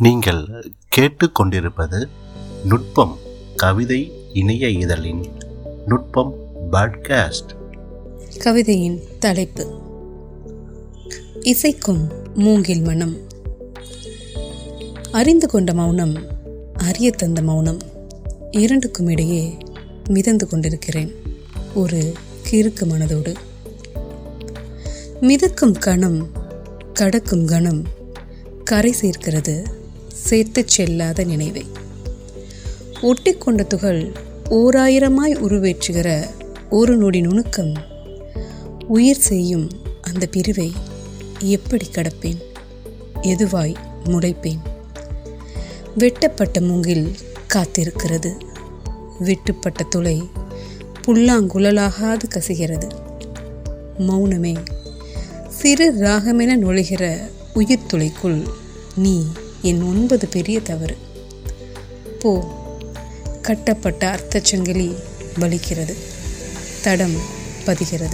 நீங்கள் கேட்டுக்கொண்டிருப்பது நுட்பம் கவிதை இணைய இதழின் நுட்பம் பாட்காஸ்ட். கவிதையின் தலைப்பு: இசைக்கும் மூங்கில் மனம். அறிந்து கொண்ட மௌனம், அறிய தந்த மௌனம், இரண்டுக்கும் இடையே மிதந்து கொண்டிருக்கிறேன் ஒரு கிறுக்கு மனதோடு. மிதக்கும் கணம், கடக்கும் கணம், கரை சேர்க்கிறது சேர்த்து செல்லாத நினைவை. ஒட்டிக்கொண்ட துகள் ஓராயிரமாய் உருவேற்றுகிற ஒரு நொடி நுணுக்கம். உயிர் செய்யும் அந்த பிரிவை எப்படி கடப்பேன்? எதுவாய் முளைப்பேன்? வெட்டப்பட்ட மூங்கில் காத்திருக்கிறது. வெட்டுப்பட்ட துளை புல்லாங்குழலாகாது கசிகிறது. மௌனமே சிறு ராகமென நுழைகிற உயிர் துளைக்குள் நீ என் 9 பெரிய தவறு. போ, கட்டப்பட்ட அர்த்தச்சங்கிலி வலிக்கிறது, தடம் பதிகிறது.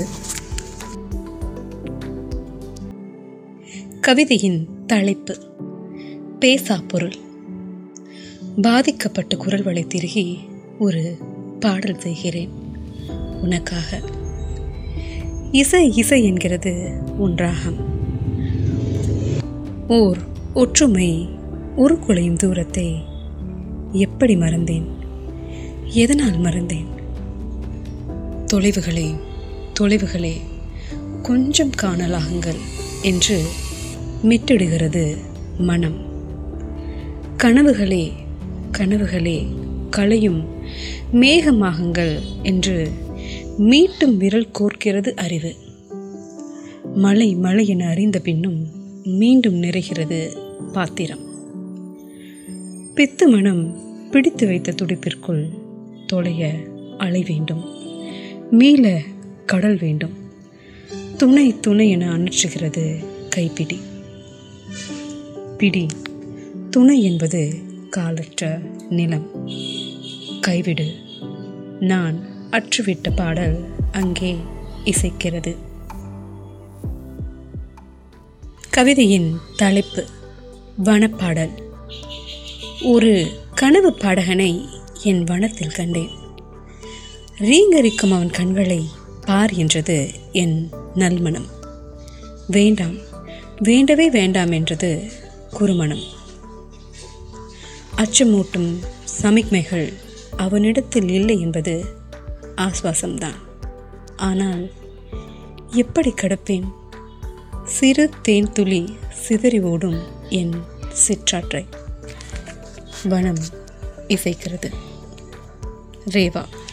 கவிதையின் தலைப்பு: பேசா பொருள். பாதிக்கப்பட்ட குரல் வளை திருகி ஒரு பாடல் செய்கிறேன் உனக்காக. இசை இசை என்கிறது உன் ராகம். ஓர் ஒற்றுமை உருக்குலையும் தூரத்தை எப்படி மறந்தேன்? எதனால் மறந்தேன்? தொலைவுகளே தொலைவுகளே கொஞ்சம் காணலாகுங்கள் என்று மிட்டிடுகிறது மனம். கனவுகளே கனவுகளே களையும் மேகமாகுங்கள் என்று மீட்டும் விரல் கோர்க்கிறது அறிவு. மழை மழை என அறிந்த பின்னும் மீண்டும் நிறைகிறது பாத்திரம். பித்து மனம் பிடித்து வைத்த துடிப்பிற்குள் தொலைய அலை வேண்டும், மீள கடல் வேண்டும். துணை துணை என அணைச்சுகிறது கைப்பிடி. பிடி துணை என்பது காலற்ற நிலம். கைவிடு, நான் அற்றுவிட்ட பாடல் அங்கே இசைக்கிறது. கவிதையின் தலைப்பு: வனப்பாடல். ஒரு கனவு பாடகனை என் வனத்தில் கண்டேன். ரீங்கரிக்கும் அவன் கண்களை பார் என்றது என் நல்மனம். வேண்டாம், வேண்டவே வேண்டாம் என்றது குறுமணம். அச்சமூட்டும் சமிக்ஞைகள் அவனிடத்தில் இல்லை என்பது ஆஸ்வாசம்தான். ஆனால் எப்படி கடப்பேன்? சிறு தேன் துளி சிதறி ஓடும் என் சிற்றாற்றை வனம் இசைக்கிறது. ரேவா.